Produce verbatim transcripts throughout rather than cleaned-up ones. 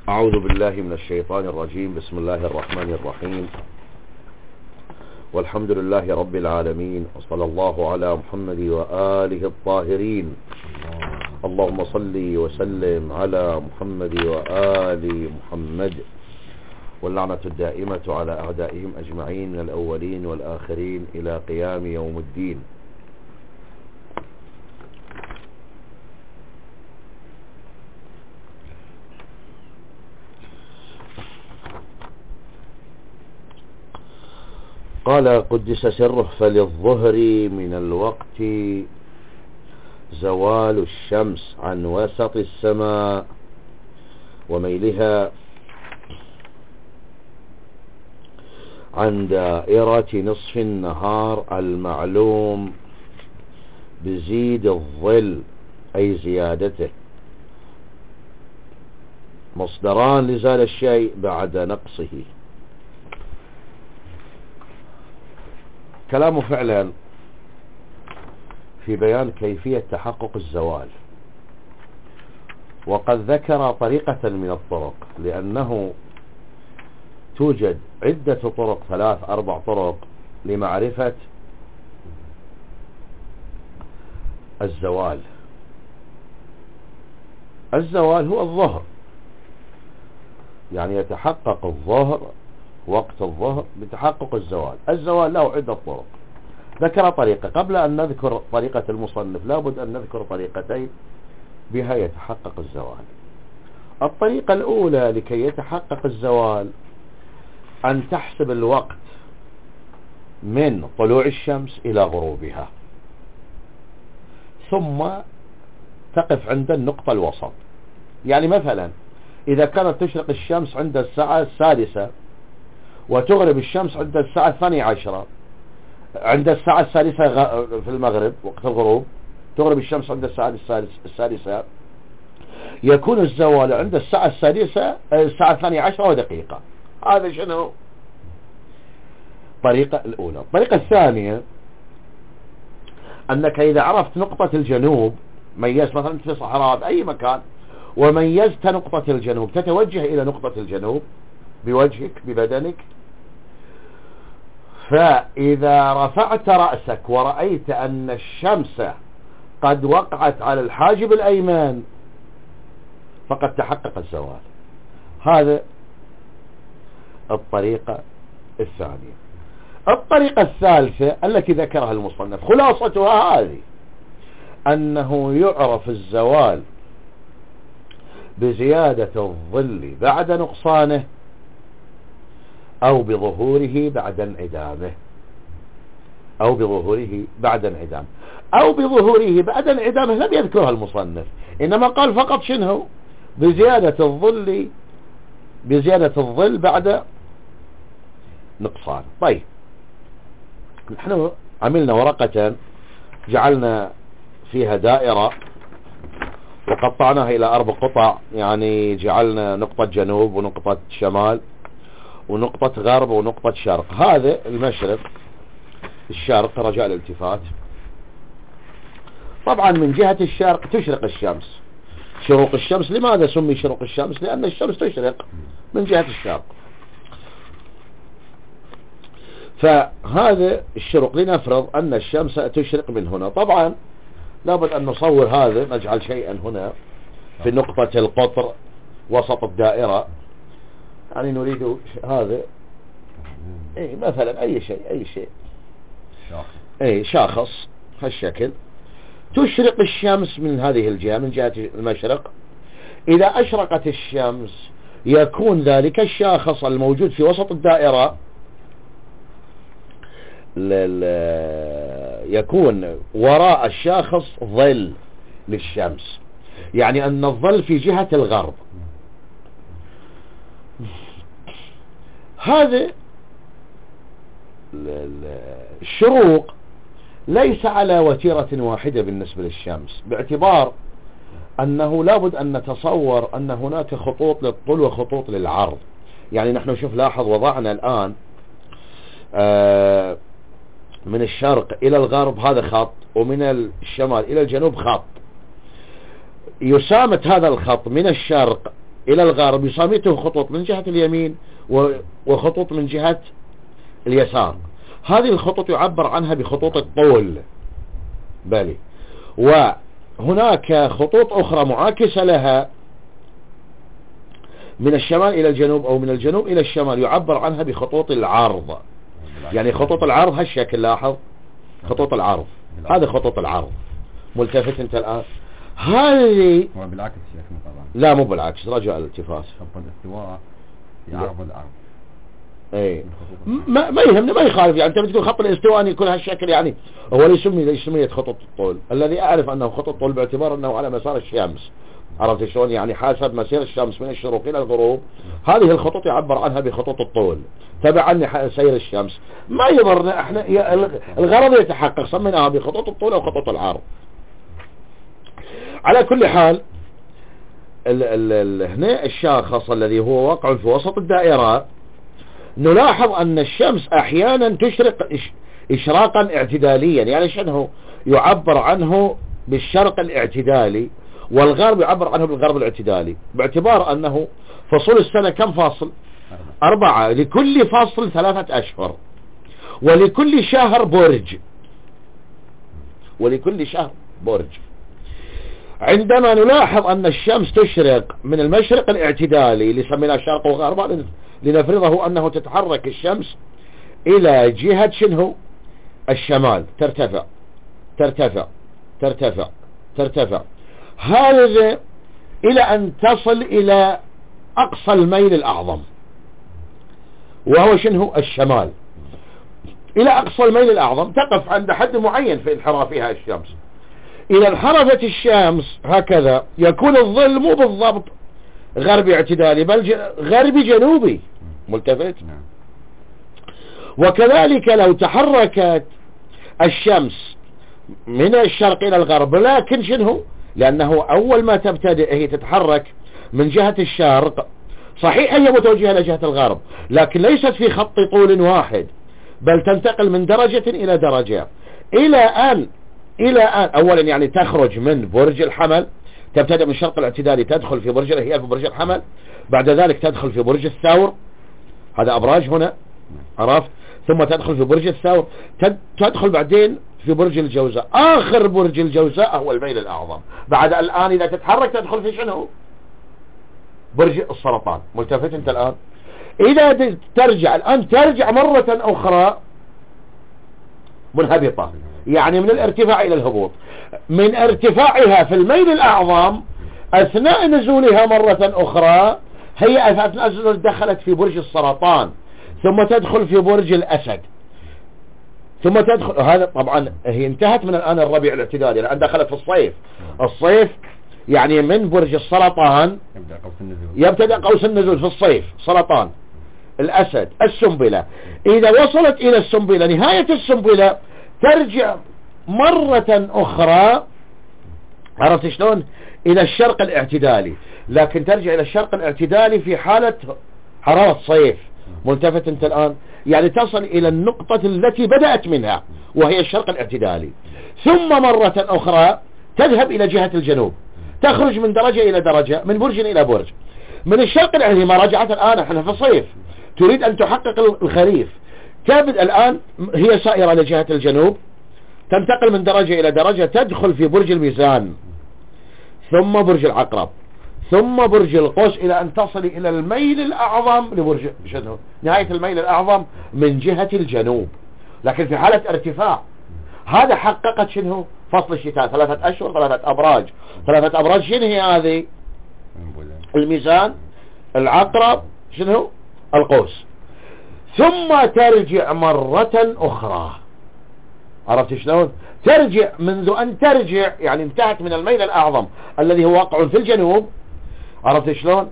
أعوذ بالله من الشيطان الرجيم. بسم الله الرحمن الرحيم، والحمد لله رب العالمين، وصلى الله على محمد وآله الطاهرين. اللهم صل وسلم على محمد وآل محمد، واللعنة الدائمة على أعدائهم أجمعين من الأولين والآخرين إلى قيام يوم الدين. قال قدس سره: فللظهر من الوقت زوال الشمس عن وسط السماء وميلها عن دائرة نصف النهار المعلوم بزيد الظل، أي زيادته. مصدران لزال الشيء بعد نقصه. كلامه فعلا في بيان كيفية تحقق الزوال، وقد ذكر طريقة من الطرق، لأنه توجد عدة طرق، ثلاث أربع طرق لمعرفة الزوال. الزوال هو الظهر، يعني يتحقق الظهر وقت الظهر بتحقق الزوال. الزوال له عدة طرق، ذكر طريقة. قبل أن نذكر طريقة المصنف لابد أن نذكر طريقتين بها يتحقق الزوال. الطريقة الأولى لكي يتحقق الزوال أن تحسب الوقت من طلوع الشمس إلى غروبها، ثم تقف عند النقطة الوسط. يعني مثلا إذا كانت تشرق الشمس عند الساعة السادسة وتغرب الشمس عند الساعة الثانية عشرة، عند الساعة السادسة في المغرب وقت الغروب، تغرب الشمس عند الساعة السادسة، يكون الزوال عند الساعة السادسة الساعة الثانية عشرة ودقيقة. هذا شنو الطريقة الأولى. الطريقة الثانية أنك إذا عرفت نقطة الجنوب، ميزت مثلا في صحراء بأي مكان وميزت نقطة الجنوب، تتوجه إلى نقطة الجنوب بوجهك ببدنك، فإذا رفعت رأسك ورأيت أن الشمس قد وقعت على الحاجب الأيمن فقد تحقق الزوال. هذا الطريقة الثانية. الطريقة الثالثة التي ذكرها المصنف خلاصتها هذه: أنه يعرف الزوال بزيادة الظل بعد نقصانه أو بظهوره بعد انعدامه، أو بظهوره بعد انعدامه أو بظهوره بعد انعدامه. لم يذكرها المصنف، إنما قال فقط شنو؟ بزيادة الظل بزيادة الظل بعد نقصان. طيب، نحن عملنا ورقة جعلنا فيها دائرة وقطعناها إلى أربع قطع، يعني جعلنا نقطة جنوب ونقطة شمال ونقطة غرب ونقطة شرق. هذا المشرق الشرق رجاء الالتفات. طبعا من جهة الشرق تشرق الشمس، شروق الشمس. لماذا سمي شروق الشمس؟ لأن الشمس تشرق من جهة الشرق. فهذا الشروق، لنفرض أن الشمس تشرق من هنا. طبعا لابد أن نصور هذا، نجعل شيئا هنا في نقطة القطر وسط الدائرة، يعني نريد هذا اي مثلا اي شيء اي شيء شاخص اي شاخص هالشكل. تشرق الشمس من هذه الجهة، من جهة المشرق. إذا أشرقت الشمس يكون ذلك الشاخص الموجود في وسط الدائرة يكون وراء الشاخص ظل للشمس، يعني أن الظل في جهة الغرب. هذا الشروق ليس على وتيرة واحدة بالنسبة للشمس، باعتبار أنه لابد أن نتصور أن هناك خطوط للطول وخطوط للعرض. يعني نحن شوف لاحظ وضعنا الآن من الشرق إلى الغرب هذا خط، ومن الشمال إلى الجنوب خط. يسامت هذا الخط من الشرق إلى الغرب يساميته خطوط من جهة اليمين وخطوط من جهة اليسار. هذه الخطوط يعبر عنها بخطوط الطول بالي، وهناك خطوط أخرى معاكسة لها من الشمال إلى الجنوب أو من الجنوب إلى الشمال يعبر عنها بخطوط العرض. يعني خطوط العرض هالشكل، لاحظ خطوط العرض، هذه خطوط العرض. ملتفت انت الآن؟ هذه هو بالعكس شيخنا طبعا. لا مو بالعكس، رجع الالتفاس. خط الاستواء يعرض العرض. اي ما ما يهمني، ما يخالف. يعني انت بتقول خط الاستواء ان يكون هالشكل، يعني هو اللي يسمي ليش سميت خطوط الطول. الذي اعرف انه خطوط الطول باعتبار انه على مسار الشمس، عرفت شلون؟ يعني حسب مسير الشمس من الشروق الى الغروب. هذه الخطوط يعبر عنها بخطوط الطول تبعا سير الشمس. ما يضرنا احنا، الغرض يتحقق، سميناها بخطوط الطول او خطوط العرض. على كل حال ال ال ال هنا الشاخص الذي هو واقع في وسط الدائرة، نلاحظ أن الشمس أحيانا تشرق إشراقا اعتداليا. يعني شنو يعبر عنه بالشرق الاعتدالي، والغرب يعبر عنه بالغرب الاعتدالي، باعتبار أنه فصول السنة كم فاصل؟ أربعة، لكل فاصل ثلاثة أشهر، ولكل شهر برج، ولكل شهر برج. عندما نلاحظ أن الشمس تشرق من المشرق الاعتدالي اللي سميناه شرق وغرب، لنفرضه أنه تتحرك الشمس إلى جهة شنو؟ الشمال، ترتفع ترتفع ترتفع ترتفع هذا إلى أن تصل إلى أقصى الميل الأعظم، وهو شنو؟ الشمال. إلى أقصى الميل الأعظم تقف عند حد معين في انحرافها الشمس. إذا انحرفت الشمس هكذا يكون الظل مو بالضبط غربي اعتدالي، بل غربي جنوبي. ملتفت؟ وكذلك لو تحركت الشمس من الشرق إلى الغرب، لكن شنو؟ لأنه أول ما تبتدئ هي تتحرك من جهة الشرق، صحيح هي متوجهة إلى جهة الغرب، لكن ليست في خط طول واحد، بل تنتقل من درجة إلى درجة، إلى أن إلى أن أولا يعني تخرج من برج الحمل، تبتدأ من الشرق الاعتدالي تدخل في برج الهيال في برج الحمل، بعد ذلك تدخل في برج الثور، هذا أبراج هنا عرفت، ثم تدخل في برج الثور، تدخل بعدين في برج الجوزاء. آخر برج الجوزاء هو الميل الأعظم. بعد الآن إذا تتحرك تدخل في شنو؟ برج السرطان. ملتفت أنت الآن؟ إذا ترجع الآن ترجع مرة أخرى منهبطة، يعني من الارتفاع إلى الهبوط. من ارتفاعها في الميل الأعظم أثناء نزولها مرة أخرى، هي أثناء نزول دخلت في برج السرطان، ثم تدخل في برج الأسد، ثم تدخل. هذا طبعا هي انتهت من الآن الربيع الاعتدالي، الآن دخلت في الصيف. الصيف يعني من برج السرطان يبتدأ قوس النزول في الصيف، سرطان، الأسد، السنبلة. إذا وصلت إلى السنبلة، نهاية السنبلة ترجع مرة أخرى، عرفت شلون؟ إلى الشرق الاعتدالي، لكن ترجع إلى الشرق الاعتدالي في حالة حرارة صيف. ملتفت أنت الآن؟ يعني تصل إلى النقطة التي بدأت منها وهي الشرق الاعتدالي، ثم مرة أخرى تذهب إلى جهة الجنوب، تخرج من درجة إلى درجة، من برج إلى برج. من الشرق الاعتدالي ما رجعت الآن، احنا في صيف، تريد أن تحقق الخريف، تبدأ الآن هي سائرة لجهة الجنوب، تنتقل من درجة إلى درجة، تدخل في برج الميزان، ثم برج العقرب، ثم برج القوس، إلى أن تصل إلى الميل الأعظم لبرج شنو؟ نهاية الميل الأعظم من جهة الجنوب، لكن في حالة ارتفاع. هذا حققت شنو؟ فصل الشتاء، ثلاثة أشهر، ثلاثة أبراج. ثلاثة أبراج شنو هي هذه؟ الميزان، العقرب، شنو؟ القوس. ثم ترجع مرة أخرى، عرفت شلون؟ ترجع منذ أن ترجع، يعني انتهت من الميل الأعظم الذي هو واقع في الجنوب، عرفت شلون؟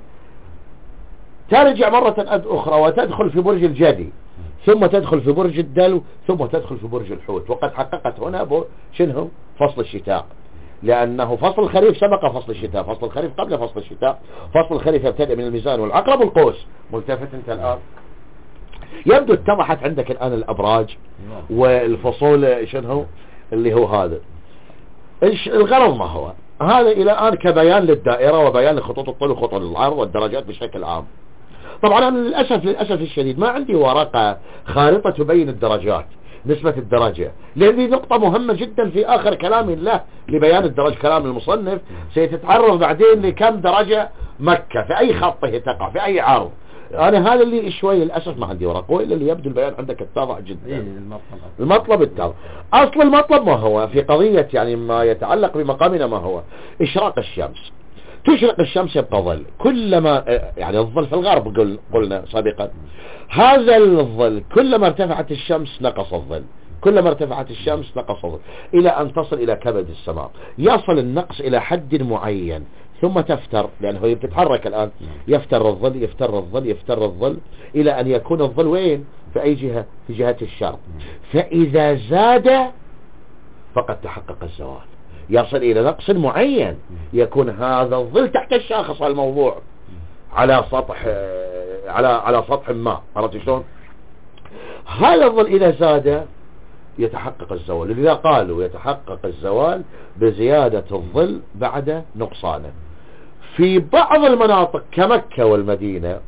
ترجع مرة أخرى وتدخل في برج الجدي، ثم تدخل في برج الدلو، ثم تدخل في برج الحوت. وقد حققت هنا شنو؟ فصل الشتاء، لأنه فصل الخريف سبق فصل الشتاء، فصل الخريف قبل فصل الشتاء. فصل الخريف يبتدئ من الميزان والعقرب والقوس. ملتفت أنت الآن؟ يبدو اتضحت عندك الآن الأبراج والفصول شنو اللي هو هذا. الغرض ما هو؟ هذا إلى الآن كبيان للدائرة وبيان لخطوط الطول وخطوط العرض والدرجات بشكل عام. طبعا أنا للأسف للأسف الشديد ما عندي ورقة خارطة تبين الدرجات، نسبة الدرجة، لأن نقطة مهمة جدا في آخر كلام له لبيان الدرجة. كلام المصنف سيتتعرض بعدين لكم درجة مكة في أي خطه تقع في أي عرض. أنا هذا اللي شوي للأسف ما عندي ورقة، وإلا اللي يبدو البيان عندك اتضح جدا. المطلب التالي، أصل المطلب ما هو في قضية يعني ما يتعلق بمقامنا ما هو إشراق الشمس. تشرق الشمس يبقى ظل، كلما يعني الظل في الغرب قل قلنا سابقا، هذا الظل كلما ارتفعت الشمس نقص الظل، كلما ارتفعت الشمس نقص الظل إلى أن تصل إلى كبد السماء. يصل النقص إلى حد معين ثم تفتر، لأنه هي بتتحرك الآن، يفتر الظل يفتر الظل يفتر الظل إلى أن يكون الظل وين؟ في أي جهة؟ في جهة الشرق. فإذا زاد فقد تحقق الزوال، يصل إلى نقص معين يكون هذا الظل تحت الشاخص الموضوع على سطح على على سطح ما. عرفت شلون؟ هذا الظل إذا زاد يتحقق الزوال، لذا قالوا يتحقق الزوال بزيادة الظل بعد نقصانه. في بعض المناطق كمكة والمدينة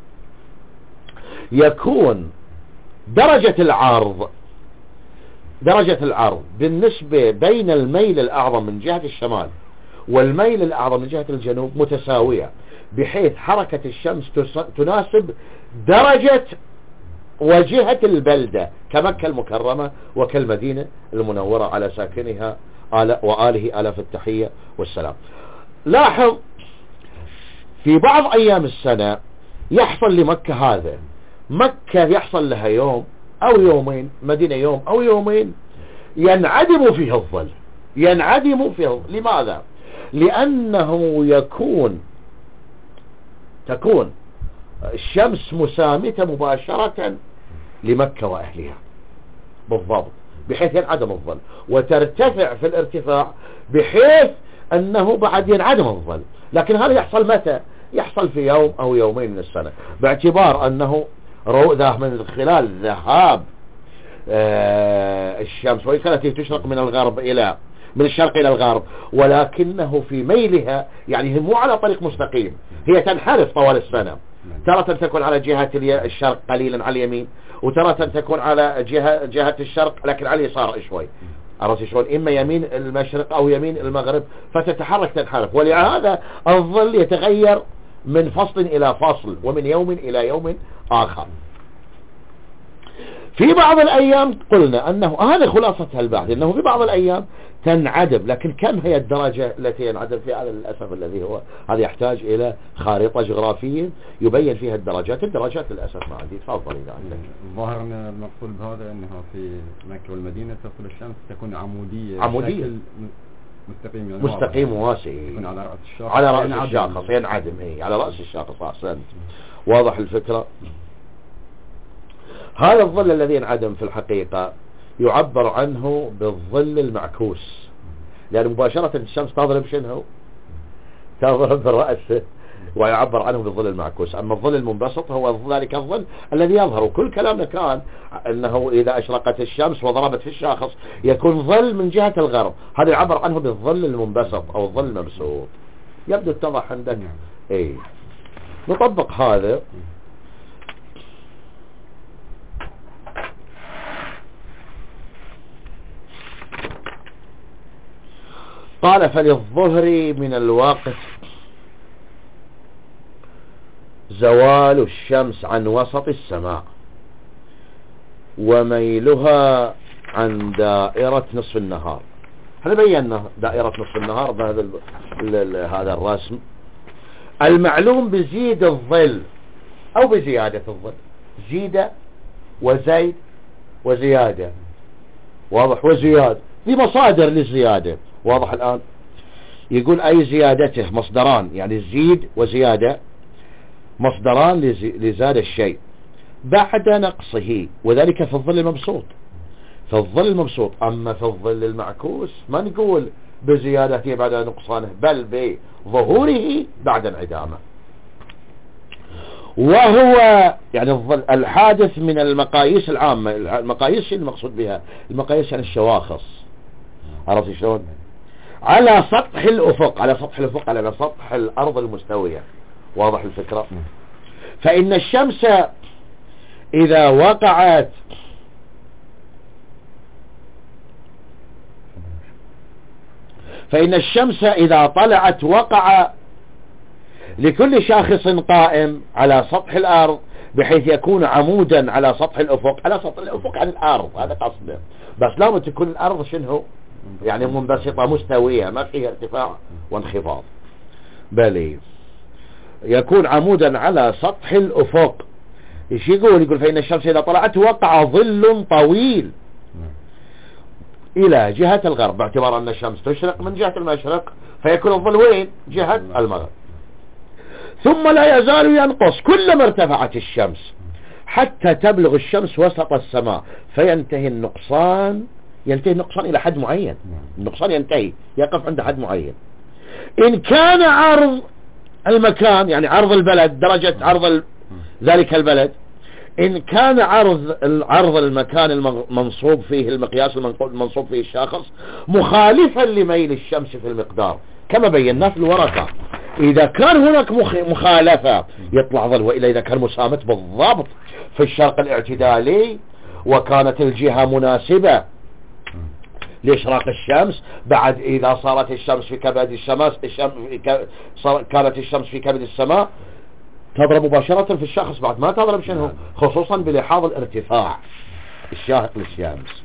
يكون درجة العرض درجة العرض بالنسبة بين الميل الأعظم من جهة الشمال والميل الأعظم من جهة الجنوب متساوية، بحيث حركة الشمس تناسب درجة وجهة البلدة كمكة المكرمة وكالمدينة المنورة على ساكنها وآله آلاف التحية والسلام. لاحظ في بعض أيام السنة يحصل لمكة هذا، مكة يحصل لها يوم أو يومين، مدينة يوم أو يومين ينعدم فيه الظل، ينعدم فيه الظل. لماذا؟ لأنه يكون تكون الشمس مسامتة مباشرة لمكة وأهلها بالضبط، بحيث ينعدم الظل، وترتفع في الارتفاع بحيث أنه بعد ينعدم الظل. لكن هذا يحصل متى؟ يحصل في يوم أو يومين من السنة، باعتبار أنه ذا من خلال ذهاب آه الشمس، وإن كانت تشرق من الغرب إلى من الشرق إلى الغرب، ولكنه في ميلها يعني هي مو على طريق مستقيم، هي تنحرف طوال السنة. ترى تكون على جهة الشرق قليلا على اليمين، وترى تكون على جهة جهة الشرق لكن على اليسار شوي. عرفت شلون؟ إما يمين المشرق أو يمين المغرب، فتتحرك تنحرف، ولهذا الظل يتغير من فصل إلى فصل ومن يوم إلى يوم آخر. في بعض الأيام قلنا أنه هذا خلاصة البحث، أنه في بعض الأيام تنعدم، لكن كم هي الدرجة التي ينعدم فيها؟ هذا للأسف الذي هو هذا يحتاج إلى خارطة جغرافية يبين فيها الدرجات. الدرجات للأسف ما عندي. تفضل إذا عندك. الظاهر من المقصود بهذا أنه في مكة والمدينة تصل الشمس تكون عمودية عمودية مستقيم، يعني مستقيم واسع يكون على رأس الشاخص، على رأس الشاخص ينعدم. إيه على رأس الشاخص. أحسنت، واضح الفكرة. هذا الظل الذي ينعدم في الحقيقة يعبر عنه بالظل المعكوس، لأن مباشرة الشمس تضرب شنو؟ تضرب برأسه، ويعبر عنه بالظل المعكوس. أما الظل المنبسط هو ذلك الظل الذي يظهر. وكل كلامنا كان أنه إذا أشرقت الشمس وضربت في الشاخص يكون ظل من جهة الغرب، هذا يعبر عنه بالظل المنبسط أو الظل المبسوط. يبدو اتضح عندك. اي نطبق هذا. قال فللظهر من الوقت زوال الشمس عن وسط السماء وميلها عن دائرة نصف النهار. احنا بينا دائرة نصف النهار بهذا هذا الرسم. المعلوم بزيد الظل او بزيادة الظل، زيادة وزيد وزيادة، واضح؟ وزيادة دي مصادر للزيادة، واضح الآن؟ يقول أي زيادته مصدران، يعني زيد وزيادة مصدران لزاد الشيء بعد نقصه، وذلك في الظل المبسوط. في الظل المبسوط. أما في الظل المعكوس ما نقول بزيادته بعد نقصانه، بل بظهوره بعد انعدامه. وهو يعني الظل الحادث من المقاييس العامة. المقاييس شنو المقصود بها؟ المقاييس يعني الشواخص. عرفت شلون؟ على سطح الأفق، على سطح الأفق على سطح الأرض المستوية. واضح الفكرة؟ فإن الشمس إذا وقعت فإن الشمس إذا طلعت وقع لكل شاخص قائم على سطح الأرض بحيث يكون عمودا على سطح الأفق، على سطح الأفق عن الأرض، هذا قصده. بس لازم تكون الأرض شنو يعني منبسطة مستوية ما فيها ارتفاع وانخفاض، بل يكون عمودا على سطح الأفق. ايش يقول؟ يقول فإن الشمس إذا طلعت وقع ظل طويل إلى جهة الغرب، باعتبار أن الشمس تشرق من جهة المشرق فيكون الظل وين؟ جهة المغرب. ثم لا يزال ينقص كلما ارتفعت الشمس حتى تبلغ الشمس وسط السماء فينتهي النقصان. ينتهي النقصان إلى حد معين، النقصان ينتهي يقف عند حد معين. إن كان عرض المكان يعني عرض البلد، درجة عرض ذلك البلد، إن كان عرض عرض المكان المنصوب فيه المقياس المنصوب فيه الشاخص مخالفا لميل الشمس في المقدار كما بينا في الورقة، إذا كان هناك مخالفة يطلع ظل، وإلا إذا كان مسامت بالضبط في الشرق الاعتدالي وكانت الجهة مناسبة لإشراق الشمس، بعد إذا صارت الشمس في كبد الشمس الشمس كانت الشمس في كبد السماء تضرب مباشرة في الشخص، بعد ما تضرب شنو، خصوصا بلحاظ الارتفاع الشاهق للشمس.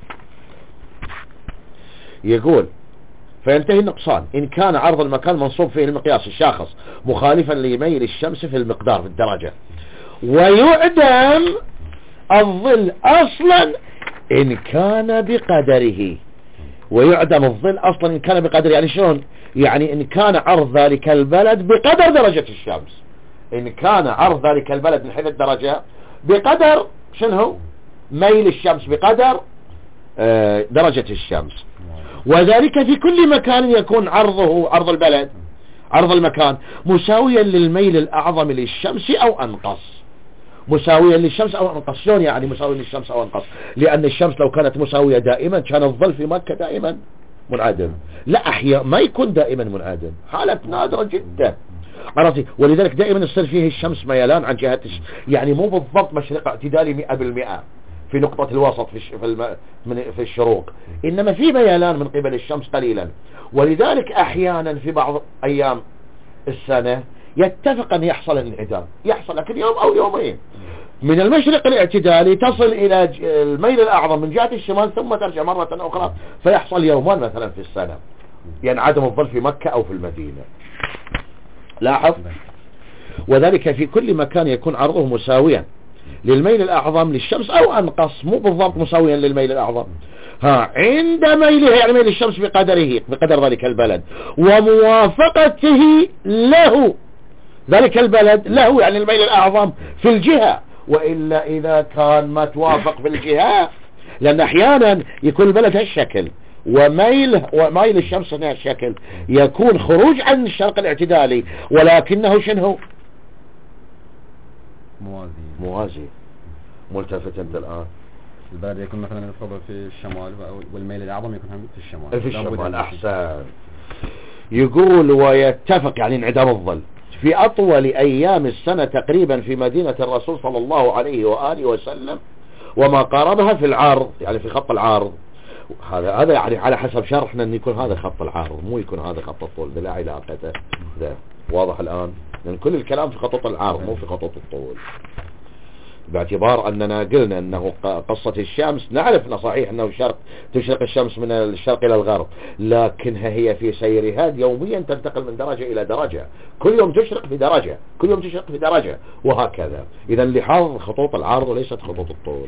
يقول فينتهي النقصان إن كان عرض المكان منصوب فيه المقياس الشاخص مخالفا لميل الشمس في المقدار في الدرجة، ويعدم الظل أصلا إن كان بقدره. ويعدم الظل أصلا إن كان بقدره يعني شلون؟ يعني إن كان عرض ذلك البلد بقدر درجة الشمس، إن كان عرض ذلك البلد من حيث الدرجة بقدر شنو؟ ميل الشمس بقدر آه درجة الشمس. وذلك في كل مكان يكون عرضه عرض البلد عرض المكان مساويا للميل الأعظم للشمس أو أنقص. مساويا للشمس أو أنقص، شلون يعني مساويا للشمس أو أنقص؟ لأن الشمس لو كانت مساوية دائما كان الظل في مكة دائما منعدم. لا، أحياء ما يكون دائما منعدم، حالة نادرة جدا، عرفتي؟ ولذلك دائما يصير فيه الشمس ميلان عن جهة الش... يعني مو بالضبط مشرق اعتدالي مئة بالمئة في نقطة الوسط في, الش... في, الم... من... في الشروق، إنما في ميلان من قبل الشمس قليلا. ولذلك أحيانا في بعض أيام السنة يتفق أن يحصل الانعدام، يحصل لكن يوم أو يومين من المشرق الاعتدالي تصل إلى ج... الميل الأعظم من جهة الشمال ثم ترجع مرة أخرى فيحصل يومان مثلا في السنة ينعدم الظل في مكة أو في المدينة. لاحظ، وذلك في كل مكان يكون عرضه مساويا للميل الأعظم للشمس أو أنقص، مو بالضبط مساويا للميل الأعظم، ها عند ميله يعني ميل الشمس بقدره بقدر ذلك البلد وموافقته له ذلك البلد له يعني الميل الأعظم في الجهة. وإلا إذا كان ما توافق في الجهة، لأن أحيانا يكون البلد هالشكل وميل وميل الشمس هنا الشكل يكون خروج عن الشرق الاعتدالي ولكنه شنو موازي موازي ملتفت انت الآن. البلد يكون مثلا الفضل في الشمال والميل الأعظم يكون في الشمال في الشمال أحسن. يقول ويتفق يعني انعدام الظل في أطول أيام السنة تقريبا في مدينة الرسول صلى الله عليه وآله وسلم وما قاربها في العرض يعني في خط العرض. هذا هذا يعني على حسب شرحنا ان يكون هذا خط العرض مو يكون هذا خط الطول، لا علاقة ذا. واضح الآن؟ لأن كل الكلام في خطوط العرض مو في خطوط الطول، باعتبار أننا قلنا أنه قصة الشمس نعرفنا صحيح أنه شرق تشرق الشمس من الشرق إلى الغرب، لكنها هي في سيرها يوميا تنتقل من درجة إلى درجة، كل يوم تشرق في درجة كل يوم تشرق في درجة وهكذا. إذا لحاظ خطوط العرض وليست خطوط الطول.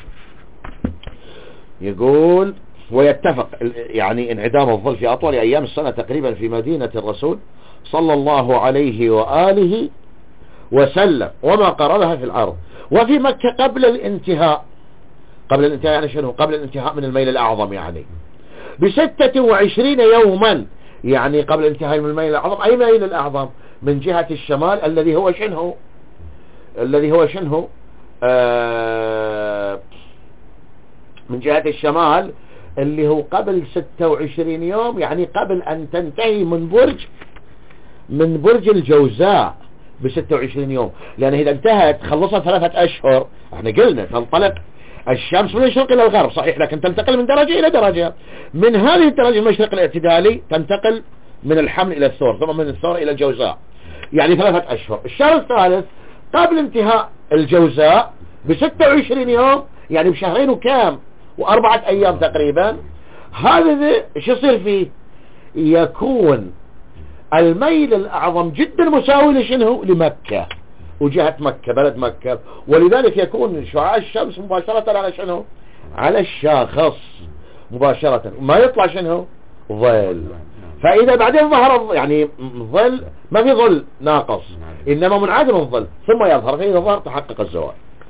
يقول ويتفق يعني انعدام الظل في أطول أيام السنة تقريبا في مدينة الرسول صلى الله عليه وآله وسلم وما قربها في العرض، وفي مكة قبل الانتهاء قبل الانتهاء يعني شنو؟ قبل الانتهاء من الميل الأعظم يعني بستة وعشرين يوما، يعني قبل الانتهاء من الميل الأعظم. أي ميل الأعظم؟ من جهة الشمال الذي هو شنو الذي هو شنو آه من جهة الشمال اللي هو قبل ستة وعشرين يوم، يعني قبل أن تنتهي من برج من برج الجوزاء ب ستة وعشرين يوم. لأن إذا انتهت خلصت ثلاثة أشهر، احنا قلنا تنطلق الشمس من الشرق إلى الغرب صحيح، لكن تنتقل من درجة إلى درجة. من هذه الدرجة المشرق الاعتدالي تنتقل من الحمل إلى الثور، ثم من الثور إلى الجوزاء، يعني ثلاثة أشهر. الشهر الثالث قبل انتهاء الجوزاء ب ستة وعشرين يوم، يعني بشهرين وكام وأربعة أيام تقريبا. هذا ايش يصير فيه؟ يكون الميل الأعظم جدا مساوي لشنو؟ لمكة وجهة مكة، بلد مكة، ولذلك يكون شعاع الشمس مباشرة على شنو؟ على الشاخص مباشرة، ما يطلع شنو؟ ظل. فإذا بعدين ظهر يعني ظل، ما في ظل ناقص إنما منعدم الظل، ثم يظهر، فإذا ظهر تحقق الزوال.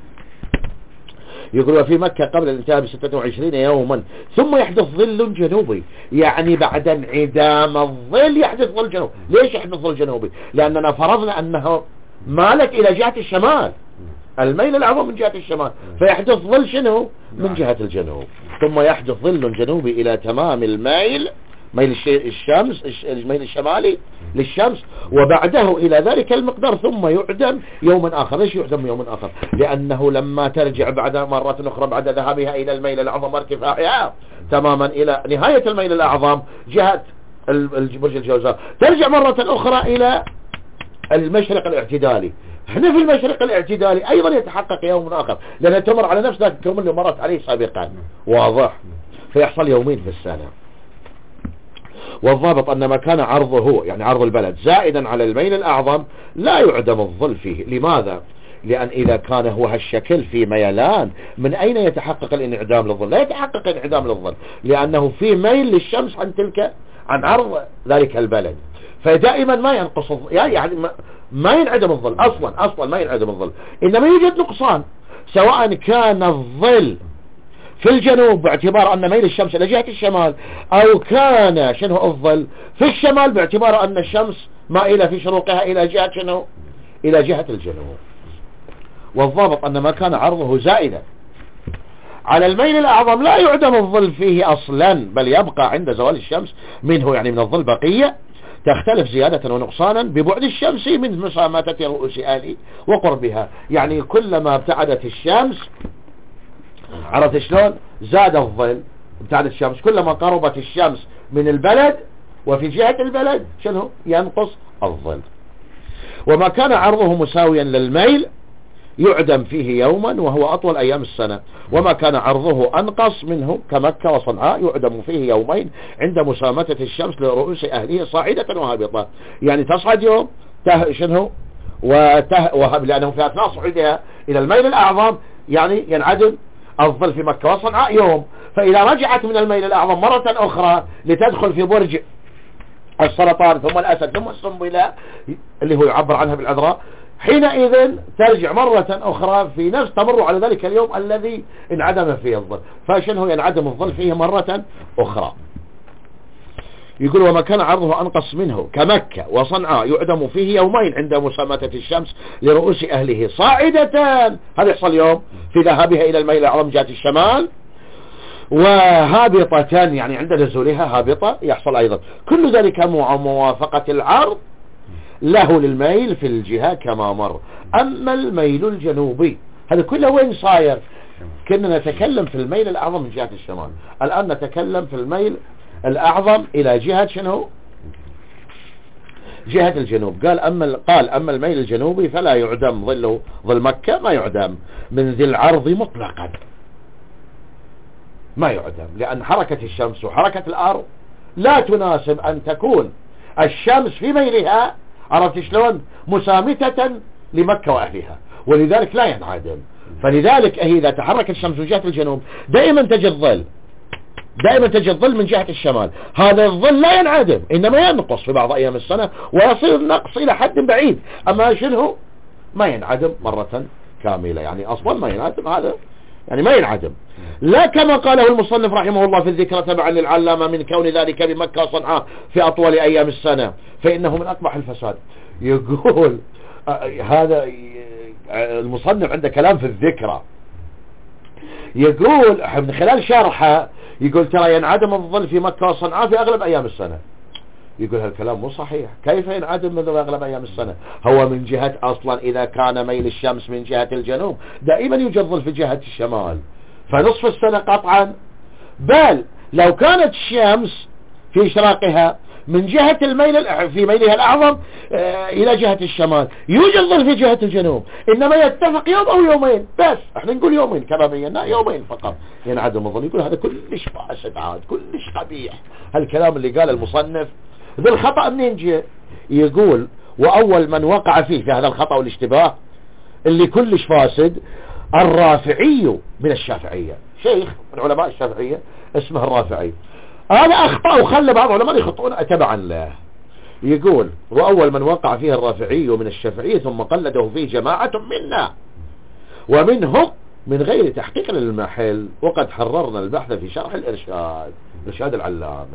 يقول وفي مكة قبل الانتهاء ب ستة وعشرين يوما ثم يحدث ظل جنوبي، يعني بعد انعدام الظل يحدث ظل جنوبي. ليش يحدث ظل جنوبي؟ لأننا فرضنا أنه مالك إلى جهة الشمال، الميل الأعظم من جهة الشمال، فيحدث ظل شنو؟ من جهة الجنوب. ثم يحدث ظل جنوبي إلى تمام الميل، ميل الشمس، الميل الشمالي للشمس، وبعده إلى ذلك المقدار ثم يعدم يوما آخر. ليش يعدم يوما آخر؟ لأنه لما ترجع بعد مرة أخرى بعد ذهابها إلى الميل الأعظم وارتفاعها تماما إلى نهاية الميل الأعظم جهة برج الجوزاء، ترجع مرة أخرى إلى المشرق الاعتدالي. هنا في المشرق الاعتدالي أيضا يتحقق يوم آخر، لأنها تمر على نفس ذاك الكون اللي مرت عليه سابقا، واضح؟ فيحصل يومين في السنة. والضابط أن ما كان عرضه يعني عرض البلد زائدا على الميل الأعظم لا يعدم الظل فيه. لماذا؟ لأن إذا كان هو هالشكل في ميلان، من أين يتحقق الانعدام للظل؟ لا يتحقق الانعدام للظل، لأنه في ميل للشمس عن تلك عن عرض ذلك البلد، فدائما ما ينقص الظل، يعني ما ينعدم الظل أصلا أصلا ما ينعدم الظل، إنما يوجد نقصان، سواء كان الظل في الجنوب باعتبار أن ميل الشمس إلى جهة الشمال، أو كان شنو الظل في الشمال باعتبار أن الشمس مائلة في شروقها إلى جهة شنو؟ إلى جهة الجنوب. والضابط أن ما كان عرضه زائدا على الميل الأعظم لا يعدم الظل فيه أصلا، بل يبقى عند زوال الشمس منه، يعني من الظل بقية تختلف زيادة ونقصانا ببعد الشمس من مساماتة رؤوس آله وقربها. يعني كلما ابتعدت الشمس، عرفت شلون؟ زاد الظل، ابتعدت الشمس، كلما قربت الشمس من البلد وفي جهة البلد شنو؟ ينقص الظل. وما كان عرضه مساويا للميل يعدم فيه يوما وهو أطول أيام السنة، وما كان عرضه أنقص منه كمكة وصنعاء يعدم فيه يومين عند مسامتة الشمس لرؤوس أهله صاعدة وهابطة. يعني تصعد يوم ته شنو وته وهب، لأنه في أثناء صعودها إلى الميل الأعظم يعني ينعدم الظل في مكة وصنعاء يوم، فإذا رجعت من الميل الأعظم مرة أخرى لتدخل في برج السرطان ثم الأسد ثم السنبلة اللي هو يعبر عنها بالعذراء، حينئذ ترجع مرة أخرى في نفس تمر على ذلك اليوم الذي انعدم فيه الظل، فشنه ينعدم الظل فيه مرة أخرى. يقول وما كان عرضه أنقص منه كمكة وصنعاء يعدم فيه يومين عند مسامتة الشمس لرؤوس أهله صاعدة، هذا يحصل يوم في ذهابها إلى الميل الأعظم جهة الشمال، وهابطة يعني عند نزولها هابطة يحصل أيضا. كل ذلك مع موافقة العرض له للميل في الجهة كما مر. أما الميل الجنوبي هذا كله وين صاير؟ كنا نتكلم في الميل الأعظم من جهة الشمال، الآن نتكلم في الميل الأعظم إلى جهة شنو؟ جهة الجنوب. قال أما قال أما الميل الجنوبي فلا يعدم ظله، ظل مكة ما يعدم من ذي العرض مطلقا، ما يعدم، لأن حركة الشمس وحركة الأرض لا تناسب أن تكون الشمس في ميلها، عرفت شلون؟ مسامتة لمكة وأهلها، ولذلك لا ينعدم. فلذلك إذا تحركت الشمس من جهة الجنوب دائما تجد ظل، دائما تجد ظل من جهة الشمال، هذا الظل لا ينعدم إنما ينقص في بعض أيام السنة ويصير النقص إلى حد بعيد، أما شنو؟ ما ينعدم مرة كاملة، يعني أصلا ما ينعدم، هذا يعني ما ينعدم، لا كما قاله المصنف رحمه الله في الذكرى تبعا للعلامة من كون ذلك بمكة وصنعاء في أطول أيام السنة فإنه من أقبح الفساد. يقول هذا المصنف عنده كلام في الذكرى، يقول من خلال شرحه يقول ترى ينعدم الظل في مكة وصنعاء في أغلب أيام السنة. يقول هالكلام مو صحيح، كيف ينعدم في أغلب أيام السنة؟ هو من جهة أصلا إذا كان ميل الشمس من جهة الجنوب دائما يوجد ظل في جهة الشمال، فنصف السنة قطعا. بل لو كانت الشمس في إشراقها من جهة الميل في ميلها الأعظم آه إلى جهة الشمال يوجد ظل في جهة الجنوب، إنما يتفق يوم أو يومين بس. احنا نقول يومين كما بينا، يومين فقط ينعدم الظل. يقول هذا كلش فاسد عاد، كلش قبيح. هالكلام اللي قال المصنف ذا الخطأ منين جاء؟ يقول وأول من وقع فيه في هذا الخطأ والاشتباه اللي كلش فاسد الرافعي من الشافعية، شيخ من علماء الشافعية اسمه الرافعي. هذا أخطأ وخلى بعض العلماء يخطئون تبعا له. يقول وأول من وقع فيه الرافعي من الشافعية ثم قلده فيه جماعة منا ومنهم من غير تحقيق للمحل، وقد حررنا البحث في شرح الإرشاد، إرشاد العلامة.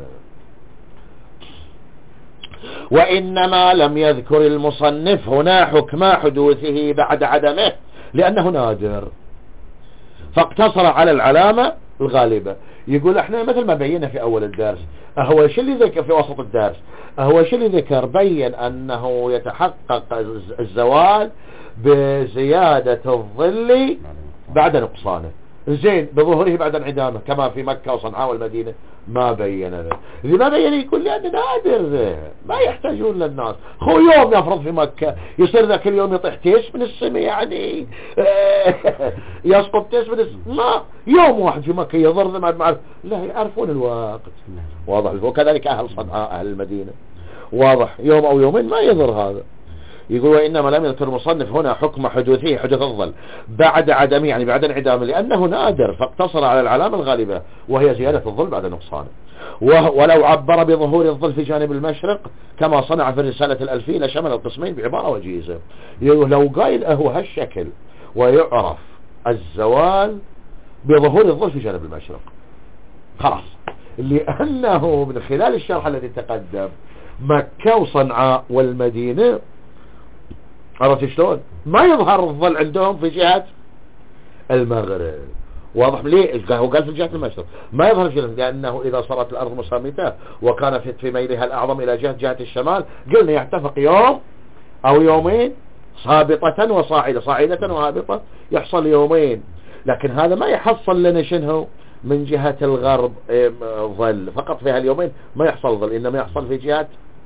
وإنما لم يذكر المصنف هنا حكم حدوثه بعد عدمه لأنه نادر، فاقتصر على العلامة الغالبة. يقول احنا مثل ما بينا في أول الدرس، هو شو اللي ذكر في وسط الدرس، هو شو اللي ذكر بين أنه يتحقق الزوال بزيادة الظل بعد نقصانه، زين بظهوره بعد انعدامه كما في مكة وصنعاء والمدينة. ما بين ذا، إذا ما بين يقول لأنه نادر ما يحتاجون للناس. خو يوم يفرض في مكة يصير ذاك اليوم يطيح تيس من السماء يعني يسقط تيس من السماء، ما يوم واحد في مكة يضر ما معرف، لا يعرفون الوقت واضح. وكذلك أهل صنعاء أهل المدينة واضح، يوم أو يومين ما يضر هذا. يقول وإنما لم يذكر المصنف هنا حكم حدوثه حدوث الظل بعد عدمه يعني بعد انعدامه لأنه نادر، فاقتصر على العلامة الغالبة وهي زيادة الظل بعد نقصانه. ولو عبر بظهور الظل في جانب المشرق كما صنع في الرسالة الألفية لشمل القسمين بعبارة وجيزة. لو قايل هو هالشكل ويعرف الزوال بظهور الظل في جانب المشرق خلاص، لأنه من خلال الشرح الذي تقدم مكة وصنعاء والمدينة عرفت شلون ما يظهر الظل عندهم في جهة المغرب، واضح ليه؟ هو قال في جهة المشرق ما يظهر شيء، لأنه إذا صارت الأرض مسامتة وكان في ميلها الأعظم إلى جهة جهة الشمال قلنا يتفق يوم أو يومين هابطة وصاعدة، صاعدة وهابطة يحصل يومين، لكن هذا ما يحصل لنا شنو من جهة الغرب ظل فقط في هاليومين ما يحصل ظل، إنما يحصل في جهة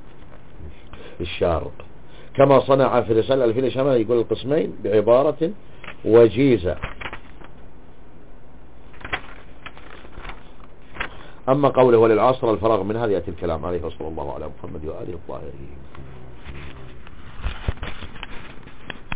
الشرق كما صنع في رسالة الفيل شمال يقول القسمين بعبارة وجيزة. أما قوله وللعصر الفراغ من هذا يأتي الكلام عليه وصلى الله على محمد وآله الطاهرين.